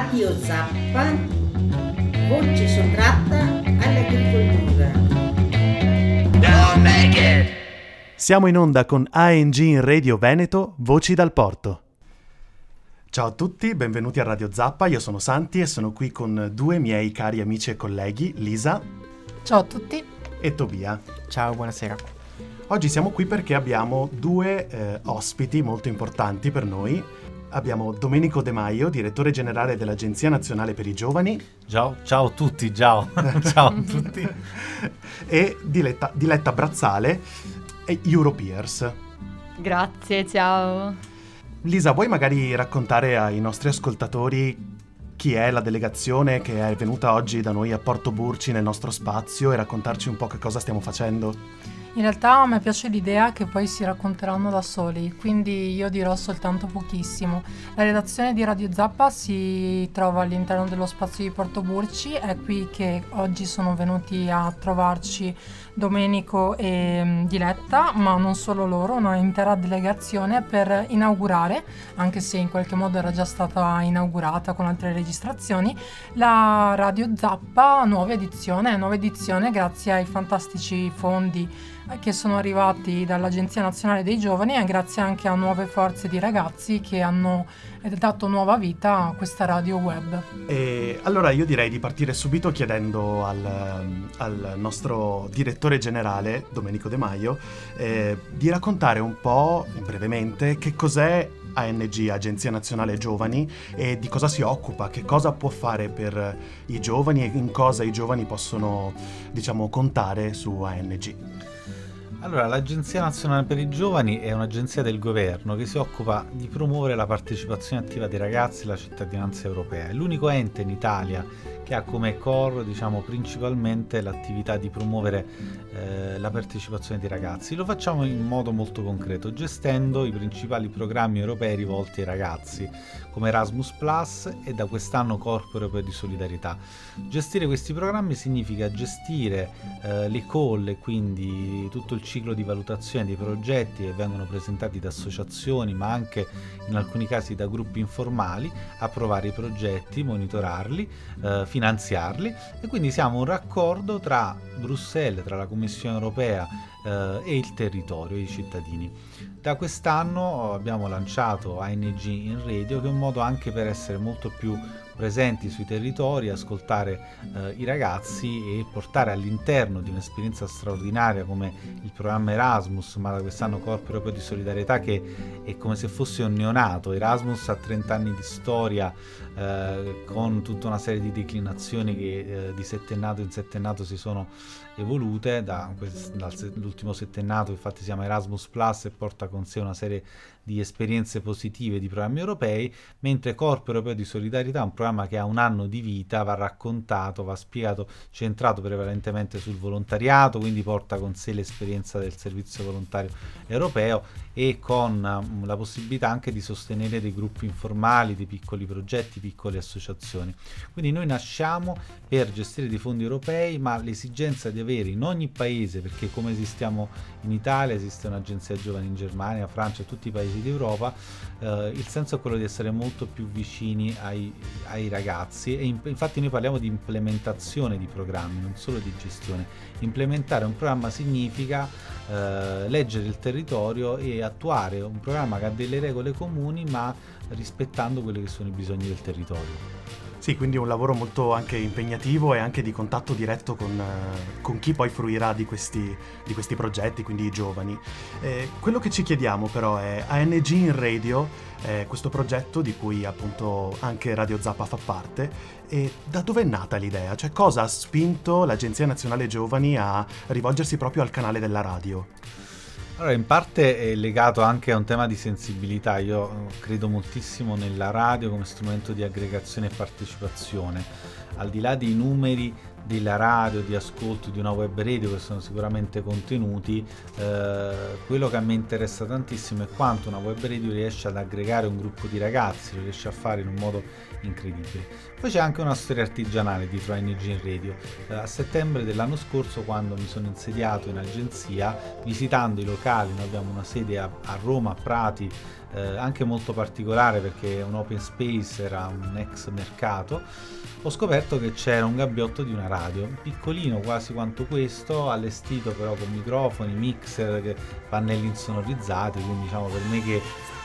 Radio Zappa, voce sottratta all'agricoltura. Don't make it. Siamo in onda con ANG in Radio Veneto, Voci dal Porto. Ciao a tutti, benvenuti a Radio Zappa, io sono Santi e sono qui con due miei cari amici e colleghi, Lisa. Ciao a tutti. E Tobia. Ciao, buonasera. Oggi siamo qui perché abbiamo due ospiti molto importanti per noi. Abbiamo Domenico De Maio, direttore generale dell'Agenzia Nazionale per i Giovani. Ciao a tutti, ciao a tutti. E Diletta Brazzale, Europeers. Grazie, ciao. Lisa, vuoi magari raccontare ai nostri ascoltatori chi è la delegazione che è venuta oggi da noi a Porto Burci nel nostro spazio e raccontarci un po' che cosa stiamo facendo? In realtà a me piace l'idea che poi si racconteranno da soli, quindi io dirò soltanto pochissimo. La redazione di Radio Zappa si trova all'interno dello spazio di Porto Burci, è qui che oggi sono venuti a trovarci Domenico e Diletta, ma non solo loro, una intera delegazione per inaugurare, anche se in qualche modo era già stata inaugurata con altre registrazioni, la Radio Zappa nuova edizione grazie ai fantastici fondi che sono arrivati dall'Agenzia Nazionale dei Giovani e grazie anche a nuove forze di ragazzi che hanno dato nuova vita a questa radio web. E allora io direi di partire subito chiedendo al nostro direttore generale, Domenico De Maio, di raccontare un po' brevemente che cos'è ANG, Agenzia Nazionale Giovani, e di cosa si occupa, che cosa può fare per i giovani e in cosa i giovani possono, diciamo, contare su ANG. Allora, l'Agenzia Nazionale per i Giovani è un'agenzia del governo che si occupa di promuovere la partecipazione attiva dei ragazzi alla cittadinanza europea. È l'unico ente in Italia che ha come core, diciamo, principalmente l'attività di promuovere la partecipazione dei ragazzi. Lo facciamo in modo molto concreto, gestendo i principali programmi europei rivolti ai ragazzi, come Erasmus Plus e da quest'anno Corpo Europeo di Solidarietà. Gestire questi programmi significa gestire le call, e quindi tutto il ciclo di valutazione dei progetti che vengono presentati da associazioni, ma anche in alcuni casi da gruppi informali, approvare i progetti, monitorarli, finanziarli, e quindi siamo un raccordo tra Bruxelles, tra la Commissione europea e il territorio, i cittadini. Da quest'anno abbiamo lanciato ANG in Radio, che è un modo anche per essere molto più presenti sui territori, ascoltare i ragazzi e portare all'interno di un'esperienza straordinaria come il programma Erasmus, ma da quest'anno Corpo Europeo di Solidarietà, che è come se fosse un neonato. Erasmus ha 30 anni di storia, con tutta una serie di declinazioni che di settennato in settennato si sono evolute. Dall'ultimo settennato infatti si chiama Erasmus Plus e porta con sé una serie di esperienze positive di programmi europei, mentre Corpo Europeo di Solidarietà è un programma che ha un anno di vita, va raccontato, va spiegato, centrato prevalentemente sul volontariato, quindi porta con sé l'esperienza del servizio volontario europeo e con la possibilità anche di sostenere dei gruppi informali, dei piccoli progetti, piccole associazioni. Quindi noi nasciamo per gestire dei fondi europei, ma l'esigenza di avere in ogni paese, perché come esistiamo in Italia, esiste un'agenzia giovani in Germania, Francia e tutti i paesi d'Europa, il senso è quello di essere molto più vicini ai ragazzi, e infatti noi parliamo di implementazione di programmi, non solo di gestione. Implementare un programma significa leggere il territorio e attuare un programma che ha delle regole comuni, ma rispettando quelli che sono i bisogni del territorio. Sì, quindi un lavoro molto anche impegnativo e anche di contatto diretto con chi poi fruirà di questi progetti, quindi i giovani. Quello che ci chiediamo però è ANG in Radio, questo progetto di cui appunto anche Radio Zappa fa parte, e da dove è nata l'idea? Cioè cosa ha spinto l'Agenzia Nazionale Giovani a rivolgersi proprio al canale della radio? Allora, in parte è legato anche a un tema di sensibilità. Io credo moltissimo nella radio come strumento di aggregazione e partecipazione. Al di là dei numeri della radio, di ascolto di una web radio, che sono sicuramente contenuti, quello che a me interessa tantissimo è quanto una web radio riesce ad aggregare un gruppo di ragazzi, lo riesce a fare in un modo incredibile. Poi c'è anche una storia artigianale dietro ANG in Radio. A settembre dell'anno scorso, quando mi sono insediato in agenzia, visitando i locali, noi abbiamo una sede a Roma, a Prati, anche molto particolare perché è un open space, era un ex mercato. Ho scoperto che c'era un gabbiotto di una radio, piccolino quasi quanto questo, allestito però con microfoni, mixer, pannelli insonorizzati, quindi diciamo per me che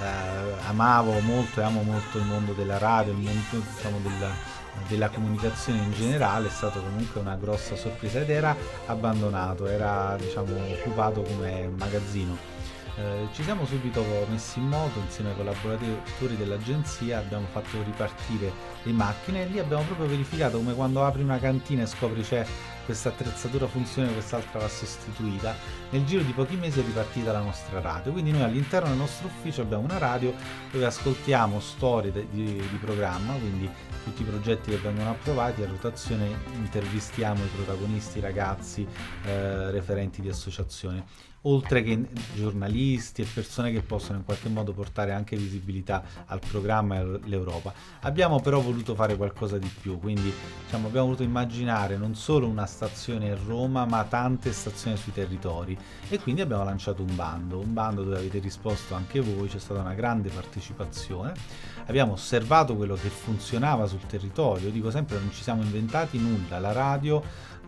amavo molto e amo molto il mondo della radio, il mondo diciamo della comunicazione in generale, è stato comunque una grossa sorpresa ed era abbandonato, era diciamo occupato come magazzino. Ci siamo subito messi in moto insieme ai collaboratori dell'agenzia, abbiamo fatto ripartire le macchine e lì abbiamo proprio verificato come quando apri una cantina e scopri c'è questa attrezzatura funziona e quest'altra va sostituita. Nel giro di pochi mesi è ripartita la nostra radio, quindi noi all'interno del nostro ufficio abbiamo una radio dove ascoltiamo storie di programma, quindi tutti i progetti che vengono approvati, a rotazione intervistiamo i protagonisti, i ragazzi, referenti di associazioni, oltre che giornalisti e persone che possono in qualche modo portare anche visibilità al programma e all'Europa. Abbiamo però voluto fare qualcosa di più, quindi diciamo, abbiamo voluto immaginare non solo una stazione a Roma ma tante stazioni sui territori e quindi abbiamo lanciato un bando dove avete risposto anche voi, c'è stata una grande partecipazione, abbiamo osservato quello che funzionava sul territorio, dico sempre non ci siamo inventati nulla, la radio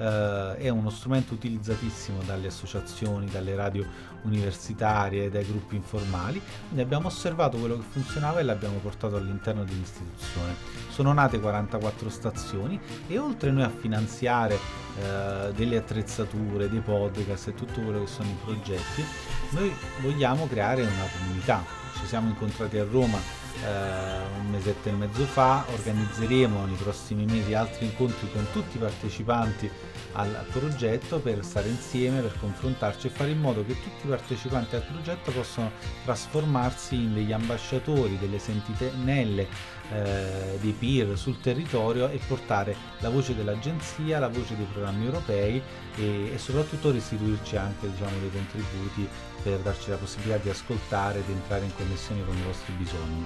è uno strumento utilizzatissimo dalle associazioni, dalle radio universitarie, dai gruppi informali, quindi abbiamo osservato quello che funzionava e l'abbiamo portato all'interno dell'istituzione. Sono nate 44 stazioni e oltre noi a finanziare delle attrezzature, dei podcast e tutto quello che sono i progetti, noi vogliamo creare una comunità. Ci siamo incontrati a Roma un mesetto e mezzo fa, organizzeremo nei prossimi mesi altri incontri con tutti i partecipanti al progetto per stare insieme, per confrontarci e fare in modo che tutti i partecipanti al progetto possano trasformarsi in degli ambasciatori, delle sentinelle, dei peer sul territorio e portare la voce dell'agenzia, la voce dei programmi europei e soprattutto restituirci anche diciamo, dei contributi per darci la possibilità di ascoltare ed entrare in connessione con i vostri bisogni.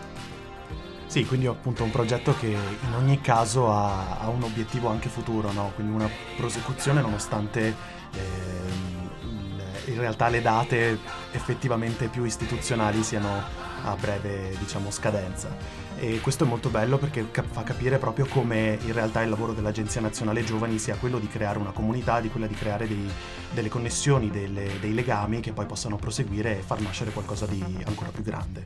Sì, quindi appunto un progetto che in ogni caso ha un obiettivo anche futuro, no? Quindi una prosecuzione nonostante in realtà le date effettivamente più istituzionali siano a breve, diciamo, scadenza. E questo è molto bello perché fa capire proprio come in realtà il lavoro dell'Agenzia Nazionale Giovani sia quello di creare una comunità, di quella di creare delle connessioni, dei legami che poi possano proseguire e far nascere qualcosa di ancora più grande.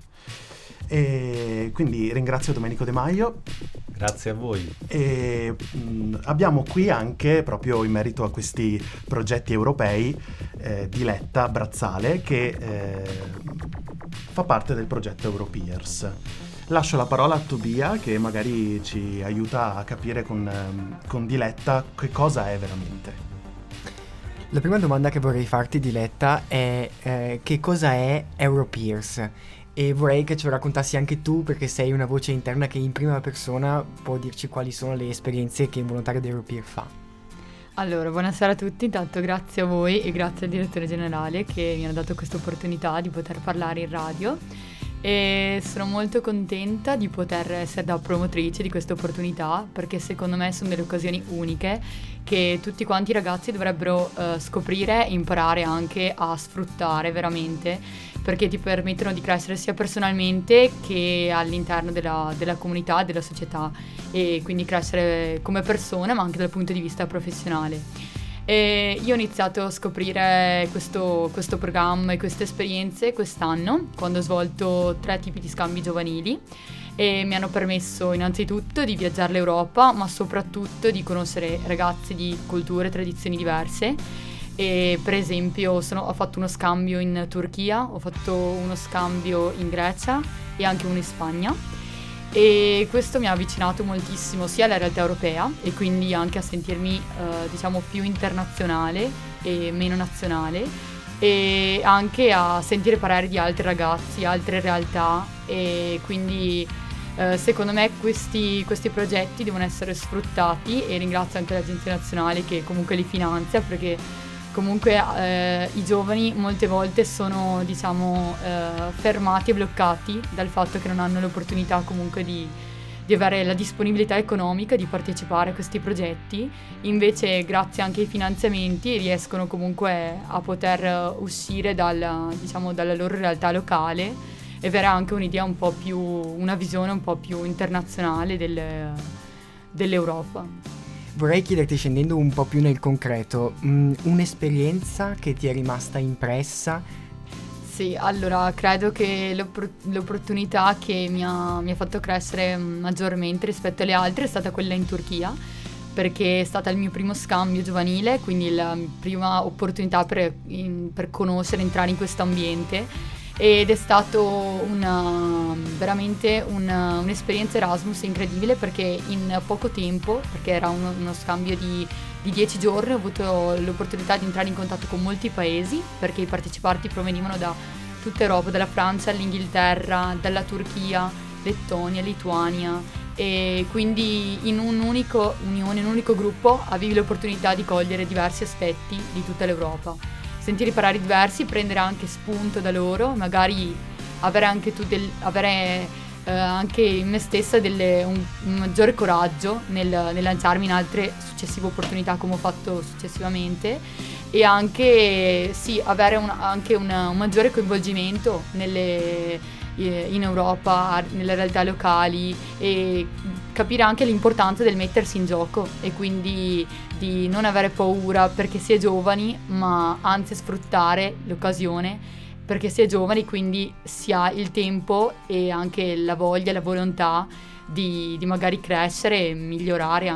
E quindi ringrazio Domenico De Maio. Grazie a voi. E abbiamo qui anche, proprio in merito a questi progetti europei, Diletta Brazzale, che fa parte del progetto Europeers. Lascio la parola a Tobia, che magari ci aiuta a capire con Diletta che cosa è veramente. La prima domanda che vorrei farti, Diletta, è che cosa è Europeers? E vorrei che ce lo raccontassi anche tu, perché sei una voce interna che in prima persona può dirci quali sono le esperienze che un volontario di Europeer fa. Allora, buonasera a tutti, intanto grazie a voi e grazie al direttore generale che mi ha dato questa opportunità di poter parlare in radio e sono molto contenta di poter essere da promotrice di questa opportunità, perché secondo me sono delle occasioni uniche che tutti quanti i ragazzi dovrebbero scoprire e imparare anche a sfruttare veramente, perché ti permettono di crescere sia personalmente che all'interno della comunità, della società, e quindi crescere come persona ma anche dal punto di vista professionale. E io ho iniziato a scoprire questo programma e queste esperienze quest'anno, quando ho svolto 3 tipi di scambi giovanili e mi hanno permesso innanzitutto di viaggiare l'Europa, ma soprattutto di conoscere ragazzi di culture e tradizioni diverse. E per esempio ho fatto uno scambio in Turchia, ho fatto uno scambio in Grecia e anche uno in Spagna, e questo mi ha avvicinato moltissimo sia alla realtà europea e quindi anche a sentirmi diciamo più internazionale e meno nazionale, e anche a sentire parlare di altri ragazzi, altre realtà, e quindi secondo me questi progetti devono essere sfruttati, e ringrazio anche l'Agenzia Nazionale che comunque li finanzia, perché comunque i giovani molte volte sono diciamo fermati e bloccati dal fatto che non hanno l'opportunità comunque di avere la disponibilità economica di partecipare a questi progetti. Invece grazie anche ai finanziamenti riescono comunque a poter uscire dalla loro realtà locale e avere anche un'idea un po' più, una visione un po' più internazionale dell'Europa. Vorrei chiederti, scendendo un po' più nel concreto, un'esperienza che ti è rimasta impressa? Sì, allora credo che l'opportunità che mi ha fatto crescere maggiormente rispetto alle altre è stata quella in Turchia, perché è stata il mio primo scambio giovanile, quindi la prima opportunità per conoscere, entrare in questo ambiente, ed è stato veramente un'esperienza Erasmus incredibile, perché in poco tempo, perché era uno scambio di 10 giorni, ho avuto l'opportunità di entrare in contatto con molti paesi, perché i partecipanti provenivano da tutta Europa, dalla Francia all'Inghilterra, dalla Turchia, Lettonia, Lituania, e quindi in un'unica unione, in un unico gruppo avevi l'opportunità di cogliere diversi aspetti di tutta l'Europa, sentire i pareri diversi, prendere anche spunto da loro, magari avere anche anche in me stessa un maggiore coraggio nel lanciarmi in altre successive opportunità, come ho fatto successivamente, e anche avere anche un maggiore coinvolgimento in Europa, nelle realtà locali, e capire anche l'importanza del mettersi in gioco, e quindi di non avere paura perché si è giovani, ma anzi sfruttare l'occasione perché si è giovani, quindi si ha il tempo e anche la voglia, la volontà di magari crescere e migliorare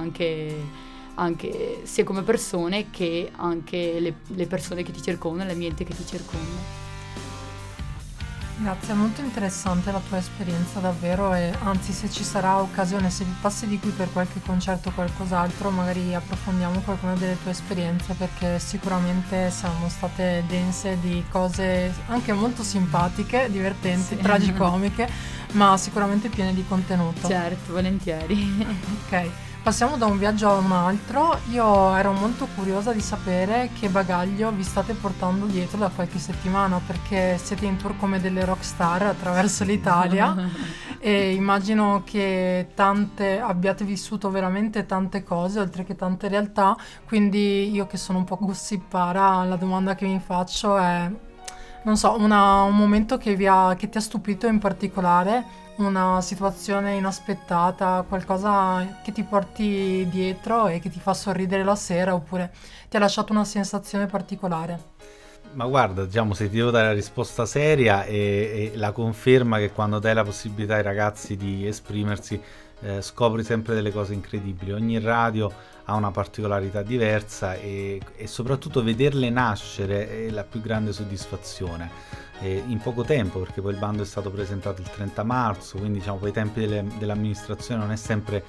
anche sia come persone che anche le persone che ti circondano, l'ambiente che ti circonda. Grazie, è molto interessante la tua esperienza davvero, e anzi, se ci sarà occasione, se passi di qui per qualche concerto o qualcos'altro, magari approfondiamo qualcuna delle tue esperienze, perché sicuramente sono state dense di cose anche molto simpatiche, divertenti, tragicomiche, ma sicuramente piene di contenuto. Certo, volentieri. Ok. Passiamo da un viaggio a un altro. Io ero molto curiosa di sapere che bagaglio vi state portando dietro da qualche settimana, perché siete in tour come delle rockstar attraverso l'Italia e immagino che abbiate vissuto veramente tante cose, oltre che tante realtà, quindi io, che sono un po' gossipara, la domanda che mi faccio è, non so, un momento che ti ha stupito in particolare, una situazione inaspettata, qualcosa che ti porti dietro e che ti fa sorridere la sera, oppure ti ha lasciato una sensazione particolare. Ma guarda, diciamo, se ti devo dare la risposta seria e la conferma che quando dai la possibilità ai ragazzi di esprimersi, scopri sempre delle cose incredibili. Ogni radio ha una particolarità diversa e soprattutto vederle nascere è la più grande soddisfazione. In poco tempo, perché poi il bando è stato presentato il 30 marzo, quindi diciamo poi i tempi dell'amministrazione non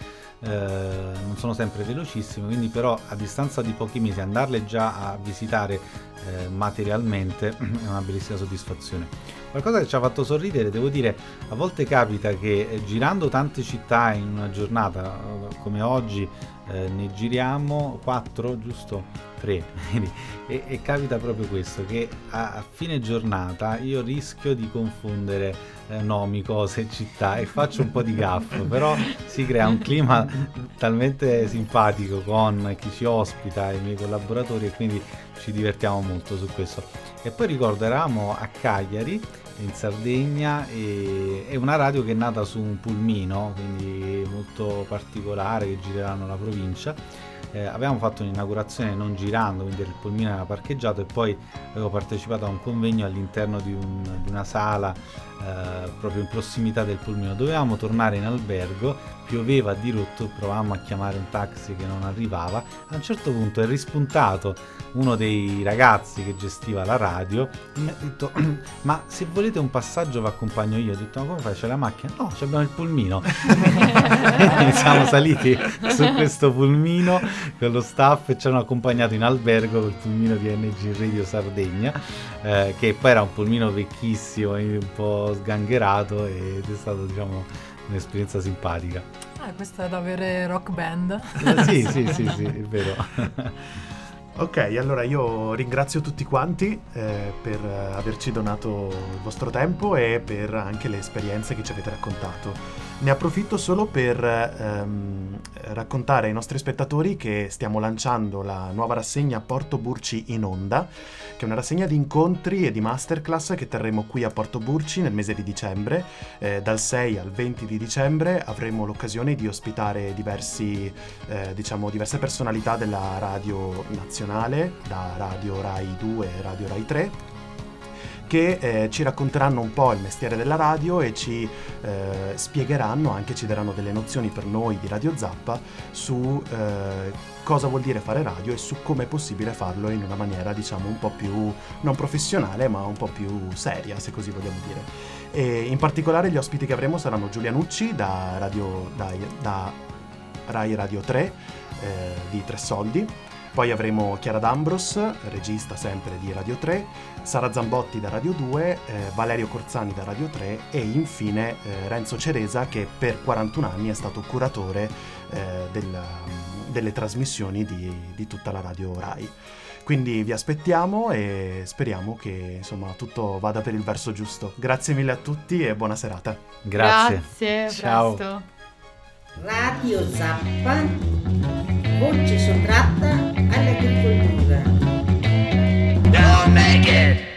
sono sempre velocissimi, quindi però a distanza di pochi mesi andarle già a visitare materialmente è una bellissima soddisfazione. Qualcosa che ci ha fatto sorridere, devo dire, a volte capita che girando tante città in una giornata come oggi, ne giriamo 4, giusto? 3 e capita proprio questo, che a fine giornata io rischio di confondere nomi, cose, città, e faccio un po' di gaffo, però si crea un clima talmente simpatico con chi ci ospita, i miei collaboratori, e quindi ci divertiamo molto su questo. E poi ricordo, eravamo a Cagliari in Sardegna, e è una radio che è nata su un pulmino, quindi molto particolare, che gireranno la provincia. Avevamo fatto un'inaugurazione non girando, quindi il pulmino era parcheggiato, e poi avevo partecipato a un convegno all'interno di una sala proprio in prossimità del pulmino. Dovevamo tornare in albergo, pioveva a dirotto, provavamo a chiamare un taxi che non arrivava. A un certo punto è rispuntato uno dei ragazzi che gestiva la radio e mi ha detto: ma se volete un passaggio vi accompagno io. Ho detto: ma come fai, c'è la macchina? No, abbiamo il pulmino. E siamo saliti su questo pulmino con lo staff e ci hanno accompagnato in albergo col pulmino di NG Radio Sardegna, che poi era un pulmino vecchissimo, un po' sgangherato, ed è stato, diciamo, un'esperienza simpatica. Questa è da avere rock band. Sì, è vero. Ok, allora io ringrazio tutti quanti per averci donato il vostro tempo e per anche le esperienze che ci avete raccontato. Ne approfitto solo per raccontare ai nostri spettatori che stiamo lanciando la nuova rassegna Porto Burci in Onda, che è una rassegna di incontri e di masterclass che terremo qui a Porto Burci nel mese di dicembre. Dal 6 al 20 di dicembre avremo l'occasione di ospitare diverse personalità della radio nazionale, da Radio Rai 2 e Radio Rai 3, che ci racconteranno un po' il mestiere della radio e ci spiegheranno, anche ci daranno delle nozioni per noi di Radio Zappa su cosa vuol dire fare radio e su come è possibile farlo in una maniera, diciamo, un po' più non professionale, ma un po' più seria, se così vogliamo dire. E in particolare gli ospiti che avremo saranno Giulia Nucci da Rai Radio 3 di Tre Soldi. Poi avremo Chiara D'Ambros, regista sempre di Radio 3, Sara Zambotti da Radio 2, Valerio Corzani da Radio 3 e infine Renzo Ceresa, che per 41 anni è stato curatore delle trasmissioni di tutta la radio Rai. Quindi vi aspettiamo e speriamo che insomma tutto vada per il verso giusto. Grazie mille a tutti e buona serata. Grazie. Ciao. Presto. Radio Zappa, voce sottratta all'agricoltura. Don't make it.